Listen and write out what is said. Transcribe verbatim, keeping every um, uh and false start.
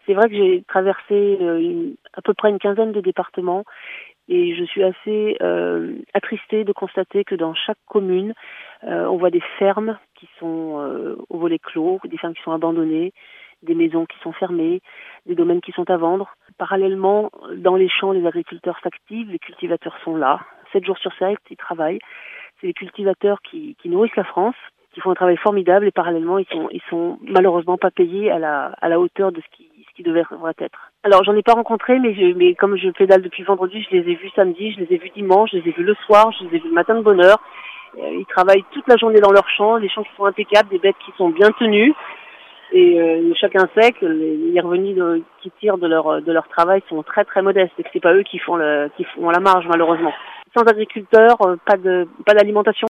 C'est vrai que j'ai traversé euh, une, à peu près une quinzaine de départements et je suis assez euh, attristée de constater que dans chaque commune, euh, on voit des fermes qui sont euh, au volet clos, des fermes qui sont abandonnées, des maisons qui sont fermées, des domaines qui sont à vendre. Parallèlement, dans les champs, les agriculteurs s'activent, les cultivateurs sont là, sept jours sur sept, ils travaillent. C'est les cultivateurs qui, qui nourrissent la France, qui font un travail formidable et parallèlement, ils sont, ils sont malheureusement pas payés à la, à la hauteur de ce qui, ce qui devrait être. Alors, j'en ai pas rencontré, mais, je, mais comme je pédale depuis vendredi, je les ai vus samedi, je les ai vus dimanche, je les ai vus le soir, je les ai vus le matin de bonne heure. Ils travaillent toute la journée dans leurs champs, des champs qui sont impeccables, des bêtes qui sont bien tenues. Et euh, chacun sait que les, les revenus de, qui tirent de leur de leur travail sont très très modestes et que c'est pas eux qui font le qui font la marge malheureusement. Sans agriculteurs, pas de pas d'alimentation.